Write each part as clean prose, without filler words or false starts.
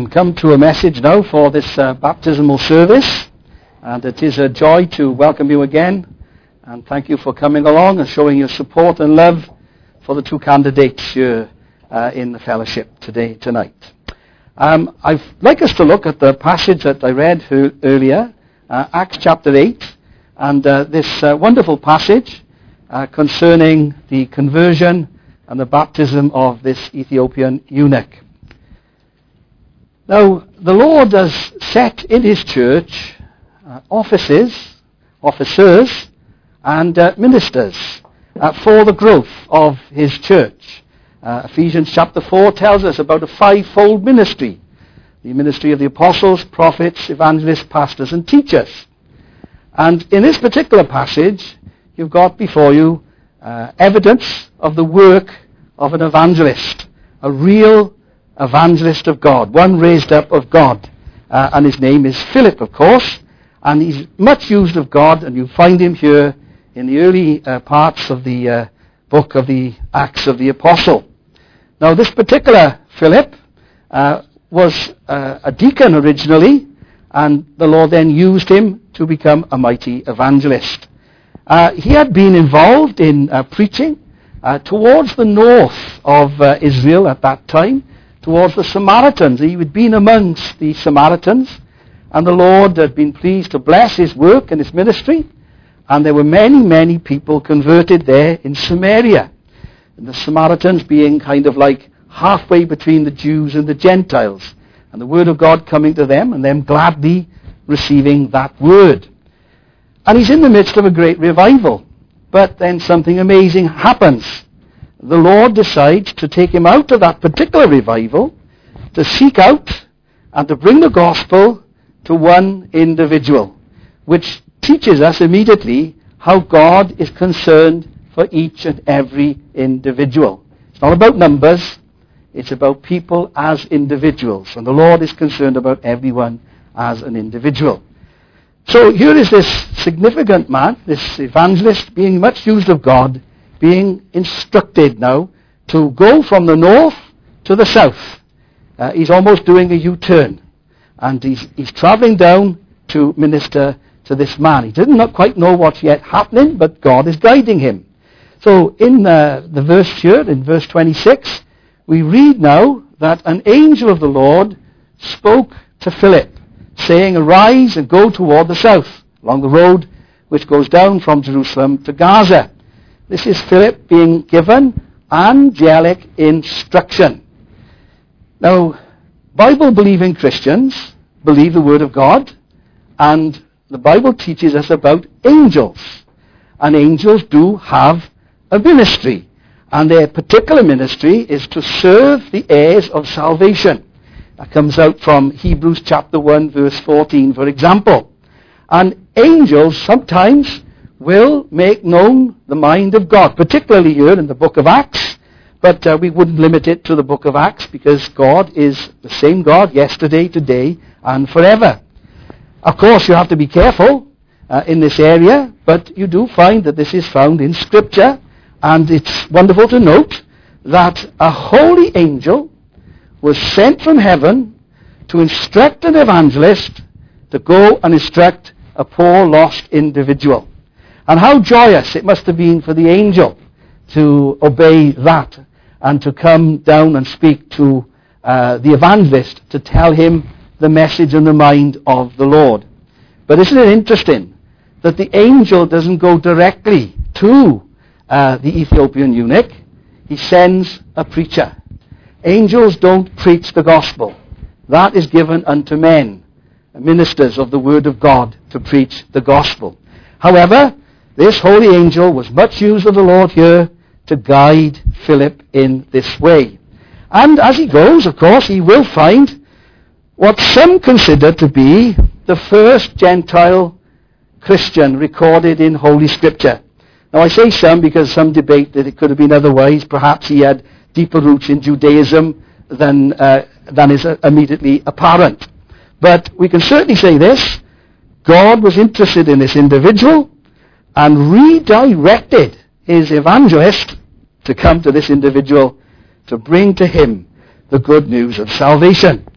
come to a message now for this baptismal service, and it is a joy to welcome you again, and thank you for coming along and showing your support and love for the two candidates here in the fellowship tonight. I'd like us to look at the passage that I read earlier, Acts chapter 8, and this wonderful passage concerning the conversion and the baptism of this Ethiopian eunuch. Now, the Lord has set in His church officers, and ministers for the growth of His church. Ephesians chapter 4 tells us about a fivefold ministry. The ministry of the apostles, prophets, evangelists, pastors, and teachers. And in this particular passage, you've got before you evidence of the work of an evangelist, a real evangelist of God, one raised up of God. And his name is Philip, of course, and he's much used of God, and you find him here in the early parts of the book of the Acts of the Apostle. Now, this particular Philip was a deacon originally, and the Lord then used him to become a mighty evangelist. He had been involved in preaching towards the north of Israel at that time, towards the Samaritans. He had been amongst the Samaritans, and the Lord had been pleased to bless his work and his ministry, and there were many, many people converted there in Samaria. And the Samaritans being kind of like halfway between the Jews and the Gentiles, and the word of God coming to them, and them gladly receiving that word. And he's in the midst of a great revival, but then something amazing happens. The Lord decides to take him out of that particular revival, to seek out and to bring the gospel to one individual, which teaches us immediately how God is concerned for each and every individual. It's not about numbers, it's about people as individuals, and the Lord is concerned about everyone as an individual. So here is this significant man, this evangelist, being much used of God, being instructed now to go from the north to the south. He's almost doing a U-turn, and he's traveling down to minister to this man. He didn't quite know what's yet happening, but God is guiding him. So in the verse here, in verse 26, we read now that an angel of the Lord spoke to Philip, saying, "Arise and go toward the south, along the road which goes down from Jerusalem to Gaza." This is Philip being given angelic instruction. Now, Bible-believing Christians believe the Word of God, and the Bible teaches us about angels. And angels do have a ministry, and their particular ministry is to serve the heirs of salvation. That comes out from Hebrews chapter 1, verse 14, for example. And angels sometimes will make known the mind of God, particularly here in the book of Acts, but we wouldn't limit it to the book of Acts, because God is the same God yesterday, today, and forever. Of course, you have to be careful in this area, but you do find that this is found in Scripture, and it's wonderful to note that a holy angel was sent from heaven to instruct an evangelist to go and instruct a poor, lost individual. And how joyous it must have been for the angel to obey that and to come down and speak to the evangelist to tell him the message and the mind of the Lord. But isn't it interesting that the angel doesn't go directly to the Ethiopian eunuch? He sends a preacher. Angels don't preach the gospel. That is given unto men, ministers of the word of God, to preach the gospel. However, this holy angel was much used of the Lord here to guide Philip in this way. And as he goes, of course, he will find what some consider to be the first Gentile Christian recorded in Holy Scripture. Now, I say some because some debate that it could have been otherwise. Perhaps he had deeper roots in Judaism than is immediately apparent. But we can certainly say this: God was interested in this individual and redirected his evangelist to come to this individual to bring to him the good news of salvation.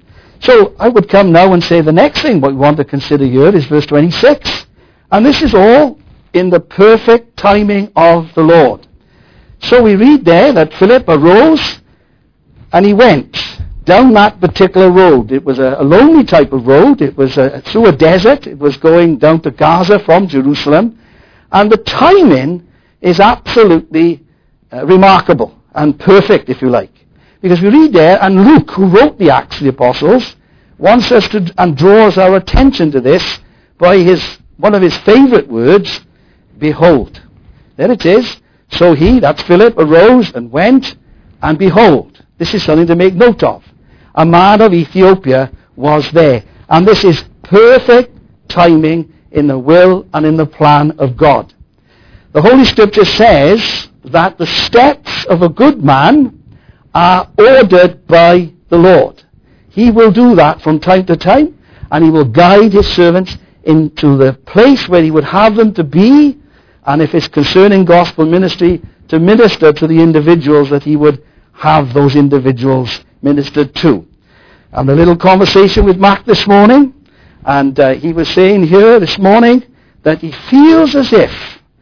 So I would come now and say the next thing what we want to consider here is verse 26. And this is all in the perfect timing of the Lord. So we read there that Philip arose and he went down that particular road. It was a lonely type of road. It was through a desert. It was going down to Gaza from Jerusalem. And the timing is absolutely remarkable and perfect, if you like. Because we read there, and Luke, who wrote the Acts of the Apostles, wants us to, and draws our attention to this by one of his favorite words, behold. There it is. So he, that's Philip, arose and went, and behold. This is something to make note of. A man of Ethiopia was there. And this is perfect timing in the will and in the plan of God. The Holy Scripture says that the steps of a good man are ordered by the Lord. He will do that from time to time, and he will guide his servants into the place where he would have them to be, and if it's concerning gospel ministry, to minister to the individuals that he would have those individuals ministered to. And a little conversation with Mark this morning, and he was saying here this morning that he feels as if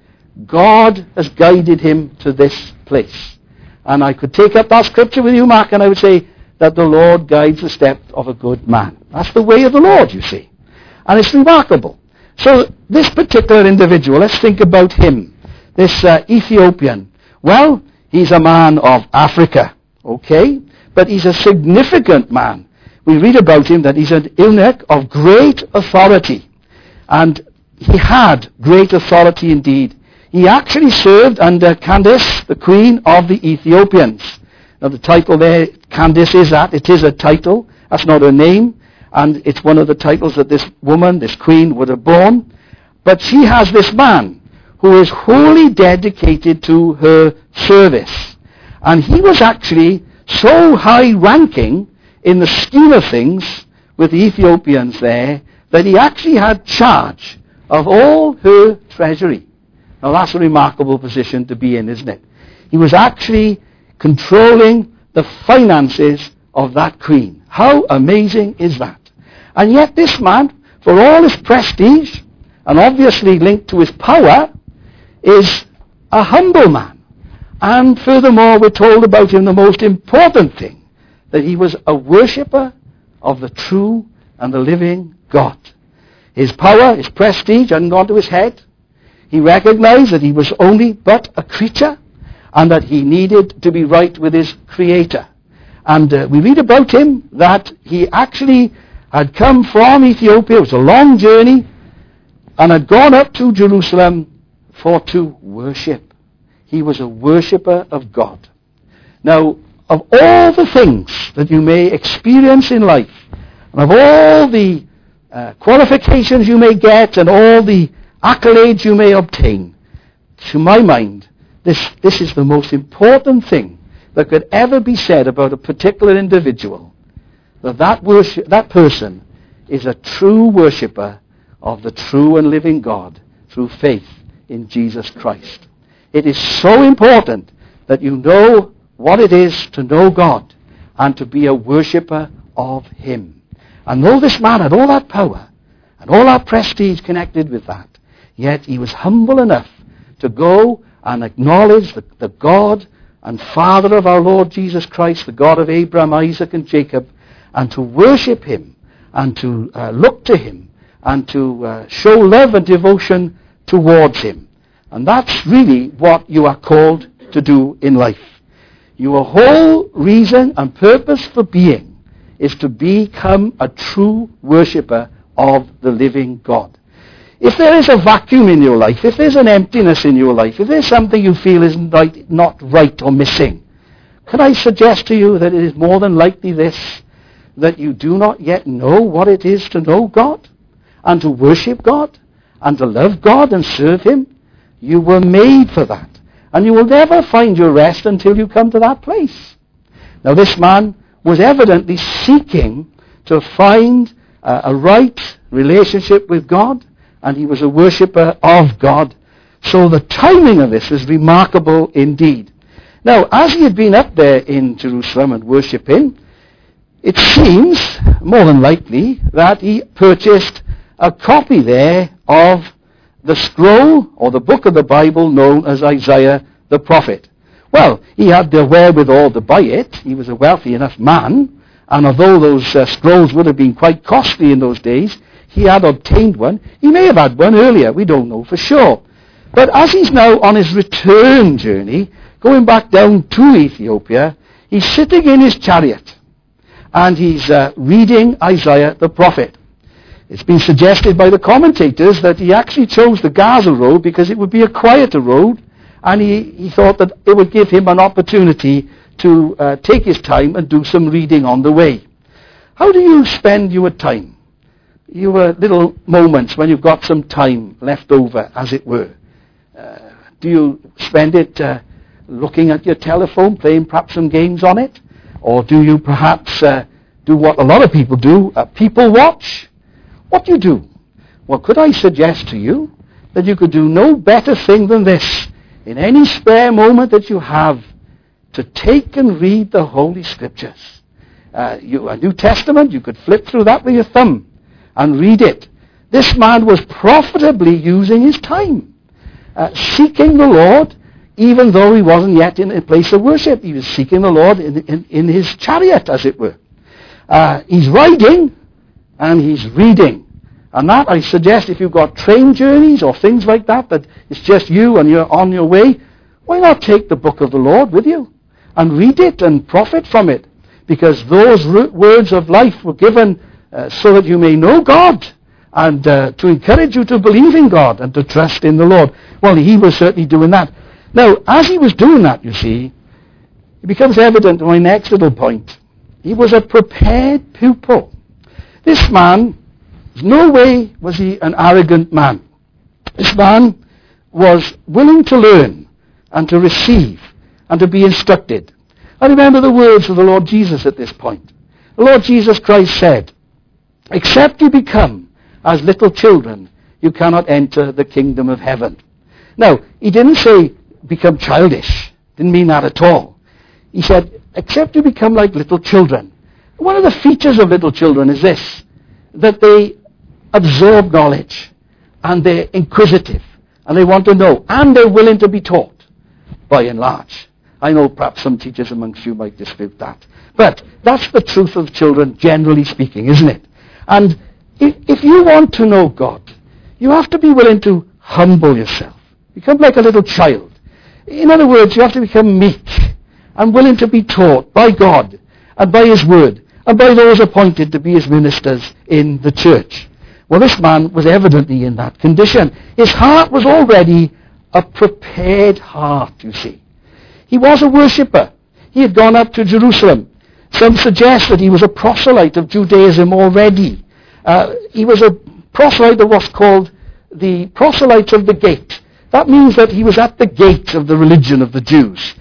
God has guided him to this place. And I could take up that scripture with you, Mark, and I would say that the Lord guides the steps of a good man. That's the way of the Lord, you see. And it's remarkable. So this particular individual, let's think about him. This Ethiopian. Well, he's a man of Africa, okay? But he's a significant man. We read about him that he's an eunuch of great authority. And he had great authority indeed. He actually served under Candace, the queen of the Ethiopians. Now the title there, Candace, is that. It is a title. That's not her name. And it's one of the titles that this woman, this queen, would have borne. But she has this man who is wholly dedicated to her service. And he was actually so high-ranking in the scheme of things with the Ethiopians there that he actually had charge of all her treasury. Now that's a remarkable position to be in, isn't it? He was actually controlling the finances of that queen. How amazing is that? And yet this man, for all his prestige, and obviously linked to his power, is a humble man. And furthermore, we're told about him the most important thing, that he was a worshipper of the true and the living God. His power, his prestige hadn't gone to his head. He recognized that he was only but a creature and that he needed to be right with his Creator. And we read about him that he actually had come from Ethiopia. It was a long journey and had gone up to Jerusalem to worship. He was a worshipper of God. Now, of all the things that you may experience in life, and of all the qualifications you may get and all the accolades you may obtain, to my mind, this is the most important thing that could ever be said about a particular individual, that person is a true worshipper of the true and living God through faith in Jesus Christ. It is so important that you know what it is to know God and to be a worshipper of Him. And though this man had all that power and all that prestige connected with that, yet he was humble enough to go and acknowledge the God and Father of our Lord Jesus Christ, the God of Abraham, Isaac, and Jacob, and to worship Him and to look to Him and to show love and devotion towards Him. And that's really what you are called to do in life. Your whole reason and purpose for being is to become a true worshipper of the living God. If there is a vacuum in your life, if there's an emptiness in your life, if there's something you feel is not right or missing, can I suggest to you that it is more than likely this, that you do not yet know what it is to know God and to worship God and to love God and serve Him? You were made for that. And you will never find your rest until you come to that place. Now this man was evidently seeking to find a right relationship with God, and he was a worshipper of God. So the timing of this is remarkable indeed. Now, as he had been up there in Jerusalem and worshipping, It seems, more than likely, that he purchased a copy there of the scroll or the book of the Bible known as Isaiah the prophet. Well, he had the wherewithal to buy it. He was a wealthy enough man, and although those scrolls would have been quite costly in those days, he had obtained one. He may have had one earlier, we don't know for sure. But as he's now on his return journey, going back down to Ethiopia, he's sitting in his chariot, and he's reading Isaiah the prophet. It's been suggested by the commentators that he actually chose the Gaza road because it would be a quieter road, and he thought that it would give him an opportunity to take his time and do some reading on the way. How do you spend your time? Your little moments when you've got some time left over, as it were. Do you spend it looking at your telephone, playing perhaps some games on it? Or do you perhaps do what a lot of people do, people watch? What do you do? Well, could I suggest to you that you could do no better thing than this, in any spare moment that you have, to take and read the Holy Scriptures. A New Testament, you could flip through that with your thumb and read it. This man was profitably using his time, seeking the Lord, even though he wasn't yet in a place of worship. He was seeking the Lord in his chariot, as it were. He's riding and he's reading. And that, I suggest, if you've got train journeys or things like that, that it's just you and you're on your way, why not take the book of the Lord with you and read it and profit from it? Because those words of life were given so that you may know God and to encourage you to believe in God and to trust in the Lord. Well, he was certainly doing that. Now, as he was doing that, you see, it becomes evident in my next little point. He was a prepared pupil. This man, no way was he an arrogant man. This man was willing to learn and to receive and to be instructed. I remember the words of the Lord Jesus at this point. The Lord Jesus Christ said, "Except you become as little children, you cannot enter the kingdom of heaven." Now, he didn't say become childish. Didn't mean that at all. He said, except you become like little children. One of the features of little children is this, that they absorb knowledge, and they're inquisitive, and they want to know, and they're willing to be taught, by and large. I know perhaps some teachers amongst you might dispute that. But that's the truth of children, generally speaking, isn't it? And if you want to know God, you have to be willing to humble yourself. Become like a little child. In other words, you have to become meek and willing to be taught by God and by His Word and by those appointed to be His ministers in the church. Well, this man was evidently in that condition. His heart was already a prepared heart, you see. He was a worshipper. He had gone up to Jerusalem. Some suggest that he was a proselyte of Judaism already. He was a proselyte of what's called the proselytes of the gate. That means that he was at the gate of the religion of the Jews.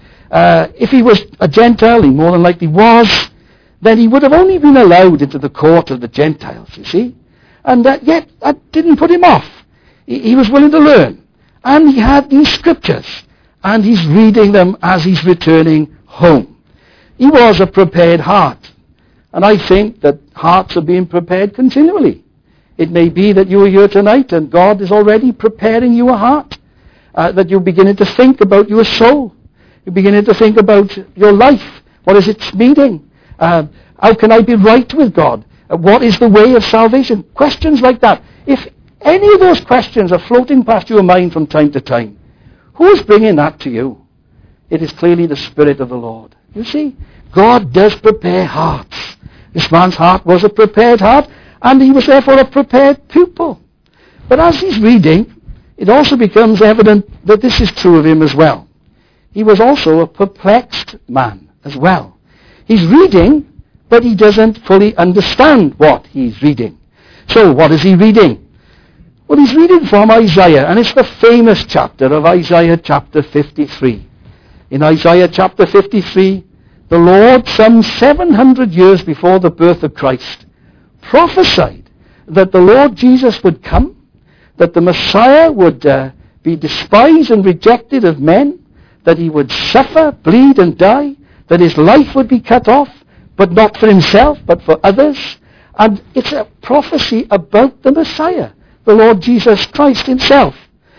If he was a Gentile, he more than likely was, then he would have only been allowed into the court of the Gentiles, you see. And yet, that didn't put him off. He was willing to learn. And he had these scriptures. And he's reading them as he's returning home. He was a prepared heart. And I think that hearts are being prepared continually. It may be that you are here tonight and God is already preparing you a heart. That you're beginning to think about your soul. You're beginning to think about your life. What is its meaning? How can I be right with God? What is the way of salvation? Questions like that. If any of those questions are floating past your mind from time to time, who is bringing that to you? It is clearly the Spirit of the Lord. You see, God does prepare hearts. This man's heart was a prepared heart, and he was therefore a prepared pupil. But as he's reading, it also becomes evident that this is true of him as well. He was also a perplexed man as well. He's reading, but he doesn't fully understand what he's reading. So what is he reading? Well, he's reading from Isaiah, and it's the famous chapter of Isaiah chapter 53. In Isaiah chapter 53, the Lord, some 700 years before the birth of Christ, prophesied that the Lord Jesus would come, that the Messiah would be despised and rejected of men, that he would suffer, bleed and die, that his life would be cut off, but not for himself, but for others. And it's a prophecy about the Messiah, the Lord Jesus Christ himself.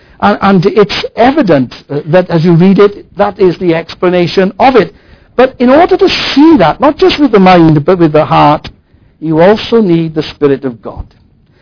And it's evident that as you read it, that is the explanation of it. But in order to see that, not just with the mind, but with the heart, you also need the Spirit of God.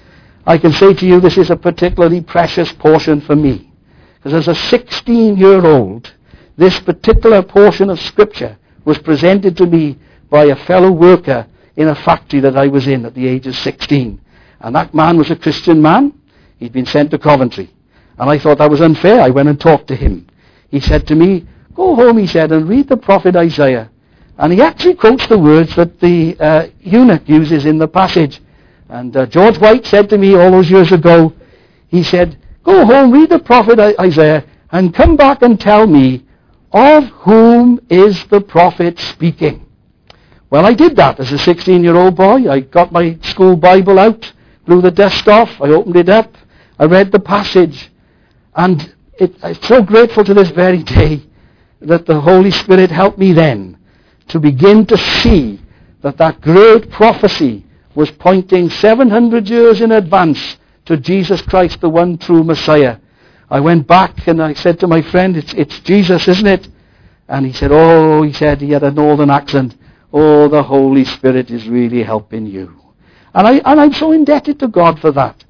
I can say to you, this is a particularly precious portion for me. Because as a 16-year-old, this particular portion of Scripture was presented to me by a fellow worker in a factory that I was in at the age of 16. And that man was a Christian man. He'd been sent to Coventry. And I thought that was unfair. I went and talked to him. He said to me, go home, he said, and read the prophet Isaiah. And he actually quotes the words that the eunuch uses in the passage. And George White said to me all those years ago, he said, go home, read the prophet Isaiah, and come back and tell me, of whom is the prophet speaking? Well, I did that as a 16-year-old boy. I got my school Bible out, blew the dust off, I opened it up, I read the passage, and I'm so grateful to this very day that the Holy Spirit helped me then to begin to see that that great prophecy was pointing 700 years in advance to Jesus Christ, the one true Messiah. I went back and I said to my friend, it's Jesus, isn't it? And he said, he had a northern accent, oh, the Holy Spirit is really helping you. And I'm so indebted to God for that.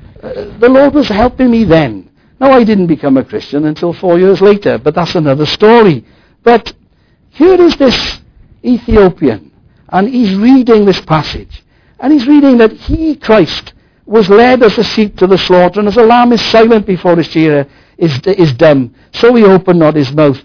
The Lord was helping me then. Now, I didn't become a Christian until 4 years later, but that's another story. But here is this Ethiopian, and he's reading this passage, and he's reading that he, Christ, was led as a sheep to the slaughter, and as a lamb is silent before his shearer is dumb, so he opened not his mouth.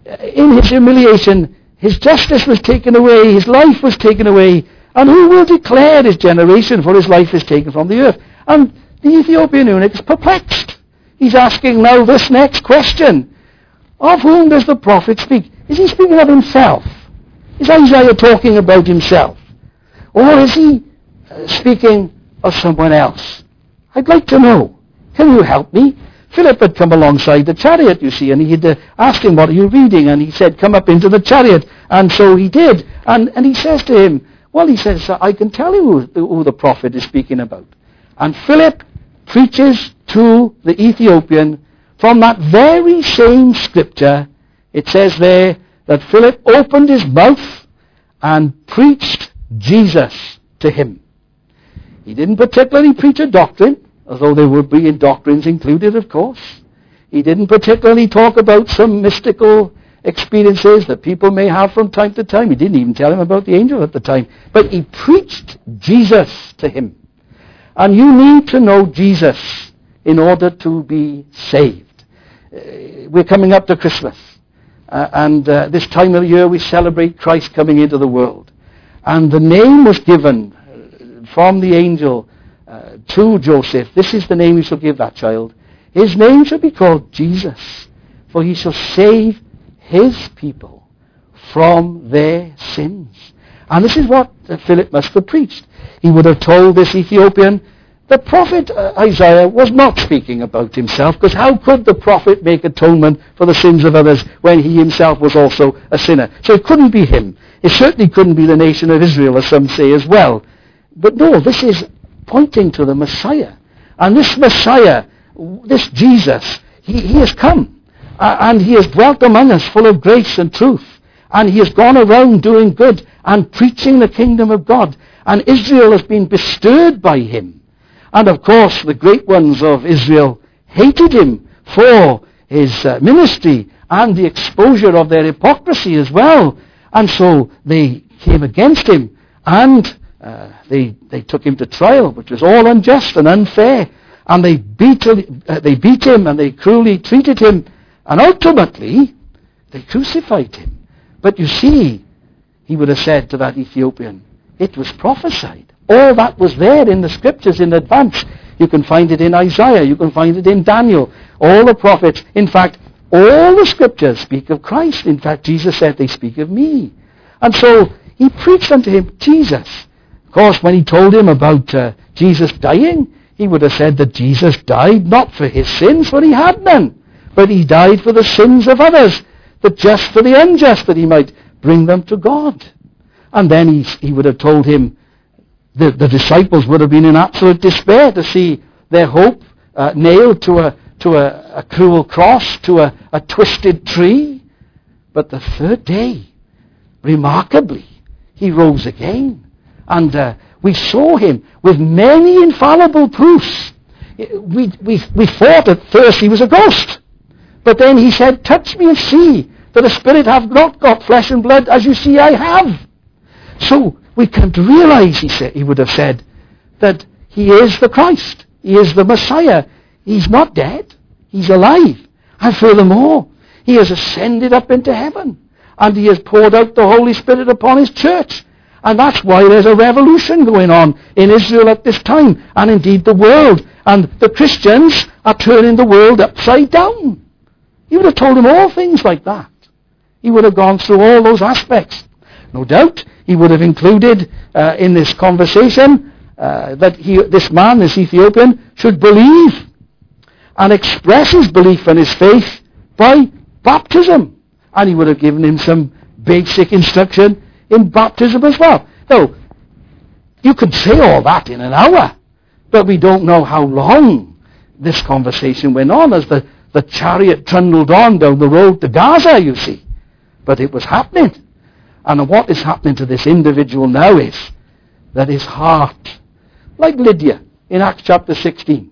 In his humiliation, his justice was taken away, his life was taken away, and who will declare his generation, for his life is taken from the earth? And the Ethiopian eunuch is perplexed. He's asking now this next question. Of whom does the prophet speak? Is he speaking of himself? Is Isaiah talking about himself? Or is he speaking of someone else? I'd like to know. Can you help me? Philip had come alongside the chariot, you see, and he had asked him, what are you reading? And he said, come up into the chariot. And so he did. And he says to him, well, he says, I can tell you who the prophet is speaking about. And Philip preaches to the Ethiopian from that very same scripture. It says there that Philip opened his mouth and preached Jesus to him. He didn't particularly preach a doctrine, although there would be doctrines included, of course. He didn't particularly talk about some mystical experiences that people may have from time to time. He didn't even tell him about the angel at the time. But he preached Jesus to him. And you need to know Jesus in order to be saved. We're coming up to Christmas. And this time of the year we celebrate Christ coming into the world. And the name was given from the angel to Joseph. This is the name you shall give that child. His name shall be called Jesus, for he shall save his people from their sins. And this is what Philip must have preached. He would have told this Ethiopian, the prophet Isaiah was not speaking about himself, because how could the prophet make atonement for the sins of others when he himself was also a sinner? So it couldn't be him. It certainly couldn't be the nation of Israel, as some say as well. But no, this is pointing to the Messiah. And this Messiah, this Jesus, he has come. And he has dwelt among us full of grace and truth. And he has gone around doing good and preaching the kingdom of God. And Israel has been bestirred by him. And of course, the great ones of Israel hated him for his ministry and the exposure of their hypocrisy as well. And so they came against him, and they took him to trial, which was all unjust and unfair. And they beat him, and they cruelly treated him, and ultimately they crucified him. But you see, he would have said to that Ethiopian, it was prophesied. All that was there in the scriptures in advance. You can find it in Isaiah. You can find it in Daniel. All the prophets. In fact, all the scriptures speak of Christ. In fact, Jesus said they speak of me. And so he preached unto him Jesus. Of course, when he told him about Jesus dying, he would have said that Jesus died not for his sins, for he had none. But he died for the sins of others, the just for the unjust, that he might bring them to God. And then he would have told him, the disciples would have been in absolute despair to see their hope nailed to a cruel cross, to a twisted tree. But the third day, remarkably, he rose again. And we saw him with many infallible proofs. We thought at first he was a ghost. But then he said, touch me and see that a spirit have not got flesh and blood, as you see I have. So we come to realize, he would have said, that he is the Christ. He is the Messiah. He's not dead. He's alive. And furthermore, he has ascended up into heaven. And he has poured out the Holy Spirit upon his church. And that's why there's a revolution going on in Israel at this time, and indeed the world. And the Christians are turning the world upside down. He would have told him all things like that. He would have gone through all those aspects. No doubt he would have included in this conversation that this man, this Ethiopian, should believe and express his belief and his faith by baptism. And he would have given him some basic instruction in baptism as well. Now, you could say all that in an hour, but we don't know how long this conversation went on as the chariot trundled on down the road to Gaza, you see. But it was happening. And what is happening to this individual now is that his heart, like Lydia in Acts chapter 16,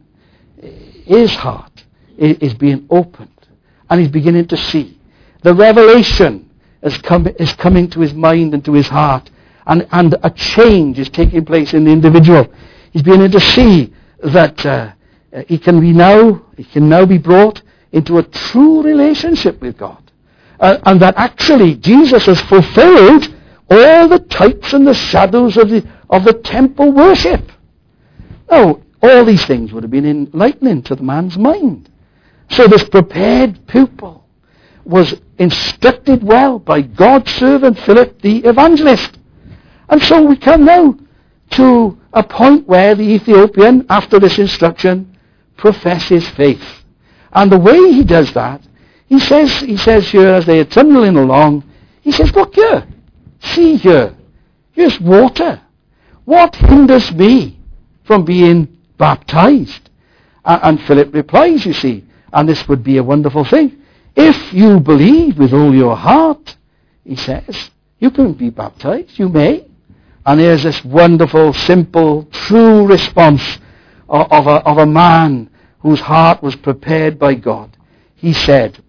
his heart is being opened, and he's beginning to see. The revelation is coming to his mind and to his heart, and a change is taking place in the individual. He's beginning to see that he can now be brought into a true relationship with God. And that actually Jesus has fulfilled all the types and the shadows of the temple worship. Now, all these things would have been enlightening to the man's mind. So this prepared pupil was instructed well by God's servant Philip the evangelist. And so we come now to a point where the Ethiopian, after this instruction, professes faith. And the way he does that, he says here, as they are trundling along, he says, look here, see here, here's water. What hinders me from being baptized? And Philip replies, you see, and this would be a wonderful thing. If you believe with all your heart, he says, you can be baptized, you may. And there's this wonderful, simple, true response of a man whose heart was prepared by God. He said,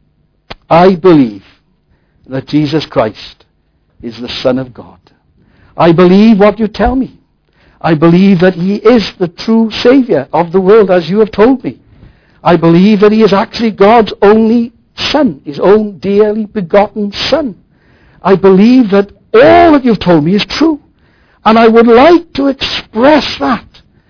I believe that Jesus Christ is the Son of God. I believe what you tell me. I believe that he is the true Savior of the world, as you have told me. I believe that he is actually God's only Son, his own dearly begotten Son. I believe that all that you've told me is true. And I would like to express that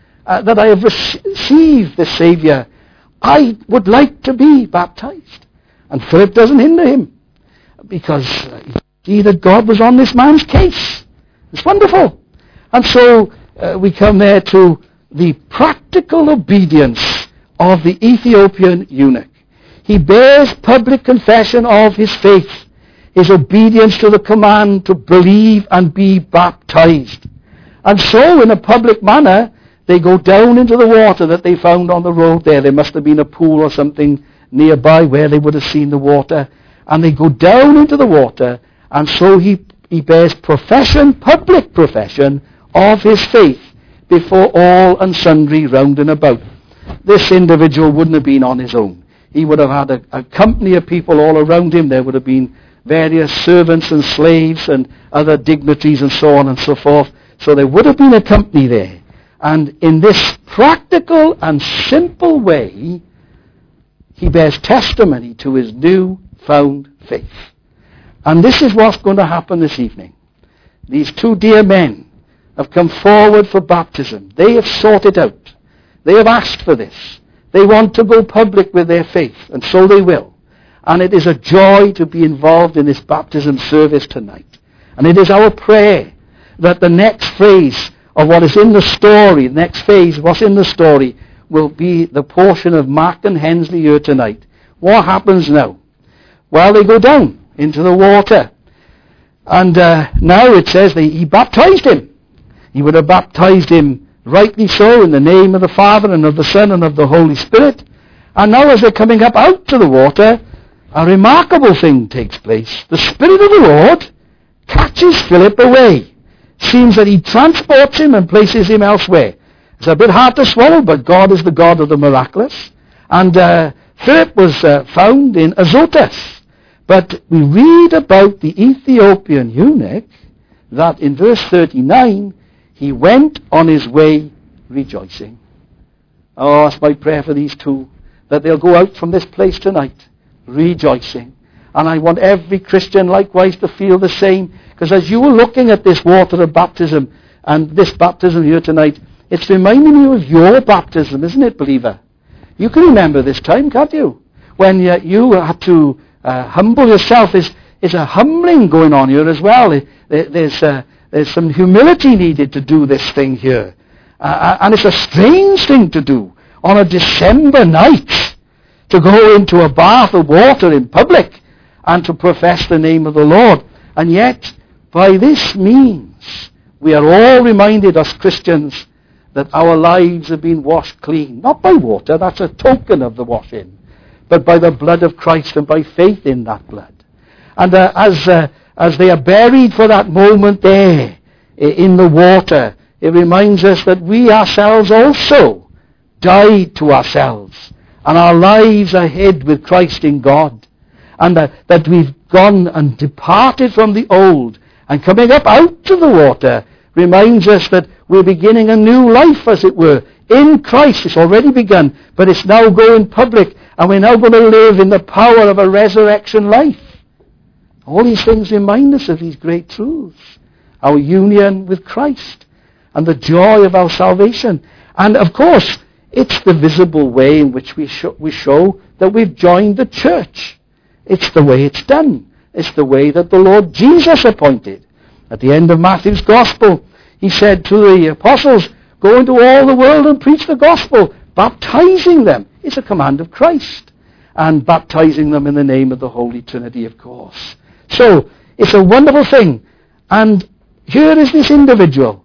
I have received the Savior. I would like to be baptized. And Philip doesn't hinder him, because you see that God was on this man's case. It's wonderful. And so we come there to the practical obedience of the Ethiopian eunuch. He bears public confession of his faith, his obedience to the command to believe and be baptized. And so in a public manner, they go down into the water that they found on the road there. There must have been a pool or something nearby where they would have seen the water. And they go down into the water, and so he bears public profession of his faith before all and sundry round and about. This individual wouldn't have been on his own. He would have had a company of people all around him. There would have been various servants and slaves and other dignitaries and so on and so forth. So there would have been a company there. And in this practical and simple way, he bears testimony to his new-found faith. And this is what's going to happen this evening. These two dear men have come forward for baptism. They have sought it out. They have asked for this. They want to go public with their faith, and so they will. And it is a joy to be involved in this baptism service tonight. And it is our prayer that the next phase of what is in the story, the next phase of what's in the story, will be the portion of Mark and Hensley here tonight. What happens now? Well, they go down into the water. And now it says that he baptized him. He would have baptized him rightly so in the name of the Father and of the Son and of the Holy Spirit. And now as they're coming up out to the water, a remarkable thing takes place. The Spirit of the Lord catches Philip away. Seems that he transports him and places him elsewhere. It's a bit hard to swallow, but God is the God of the miraculous. And Philip was found in Azotus. But we read about the Ethiopian eunuch that in verse 39, he went on his way rejoicing. Oh, it's my prayer for these two, that they'll go out from this place tonight rejoicing. And I want every Christian likewise to feel the same, because as you were looking at this water of baptism and this baptism here tonight, it's reminding you of your baptism, isn't it, believer? You can remember this time, can't you? When you had to humble yourself. There's a humbling going on here as well. There's some humility needed to do this thing here. And it's a strange thing to do on a December night, to go into a bath of water in public and to profess the name of the Lord. And yet, by this means, we are all reminded as Christians that our lives have been washed clean. Not by water, that's a token of the washing, but by the blood of Christ and by faith in that blood. And as they are buried for that moment there in the water, it reminds us that we ourselves also died to ourselves, and our lives are hid with Christ in God, and that we've gone and departed from the old, and coming up out of the water reminds us that we're beginning a new life, as it were, in Christ. It's already begun, but it's now going public, and we're now going to live in the power of a resurrection life. All these things remind us of these great truths. Our union with Christ and the joy of our salvation. And of course, it's the visible way in which we show that we've joined the church. It's the way it's done. It's the way that the Lord Jesus appointed. At the end of Matthew's Gospel, he said to the apostles, go into all the world and preach the gospel, baptizing them. It's a command of Christ. And baptizing them in the name of the Holy Trinity, of course. So, it's a wonderful thing. And here is this individual,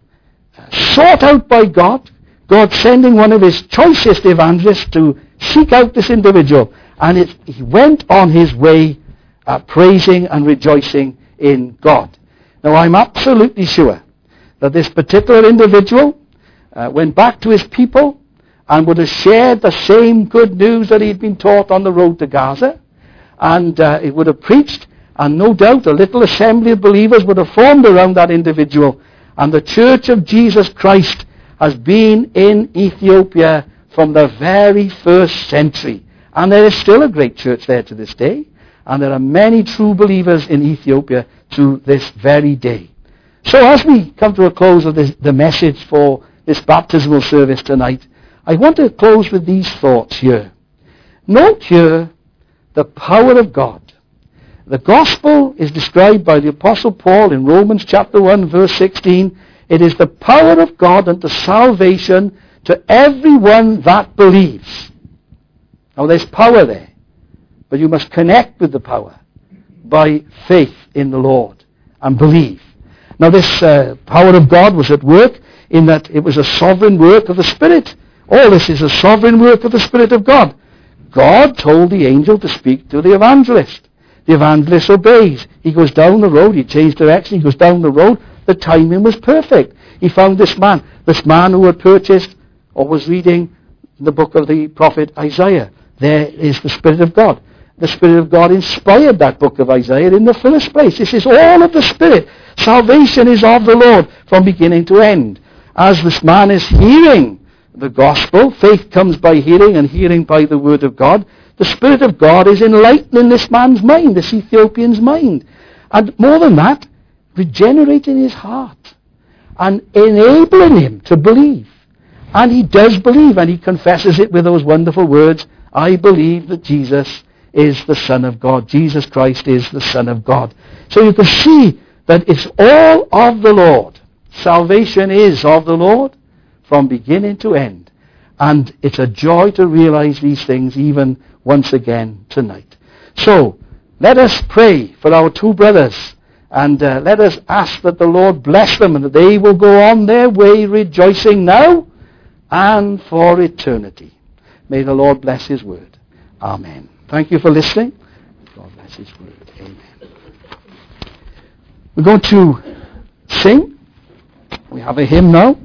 sought out by God, God sending one of his choicest evangelists to seek out this individual. And he went on his way praising and rejoicing in God. Now, I'm absolutely sure that this particular individual went back to his people and would have shared the same good news that he'd been taught on the road to Gaza. And he would have preached, and no doubt a little assembly of believers would have formed around that individual. And the Church of Jesus Christ has been in Ethiopia from the very first century. And there is still a great church there to this day. And there are many true believers in Ethiopia to this very day. So as we come to a close of the message for this baptismal service tonight, I want to close with these thoughts here. Note here the power of God. The gospel is described by the Apostle Paul in Romans chapter 1 verse 16. It is the power of God unto salvation to everyone that believes. Now there's power there, but you must connect with the power by faith in the Lord and believe. Now this power of God was at work in that it was a sovereign work of the Spirit. All this is a sovereign work of the Spirit of God. God told the angel to speak to the evangelist. The evangelist obeys. He goes down the road. He changed direction. He goes down the road. The timing was perfect. He found this man who had purchased or was reading the book of the prophet Isaiah. There is the Spirit of God. The Spirit of God inspired that book of Isaiah in the first place. This is all of the Spirit. Salvation is of the Lord from beginning to end. As this man is hearing the gospel, faith comes by hearing and hearing by the word of God. The Spirit of God is enlightening this man's mind, this Ethiopian's mind. And more than that, regenerating his heart and enabling him to believe. And he does believe, and he confesses it with those wonderful words, I believe that Jesus is the Son of God. Jesus Christ is the Son of God. So you can see that it's all of the Lord. Salvation is of the Lord from beginning to end. And it's a joy to realize these things even once again tonight. So, let us pray for our two brothers And let us ask that the Lord bless them and that they will go on their way rejoicing now and for eternity. May the Lord bless his word. Amen. Thank you for listening. God bless his word. Amen. We're going to sing. We have a hymn now.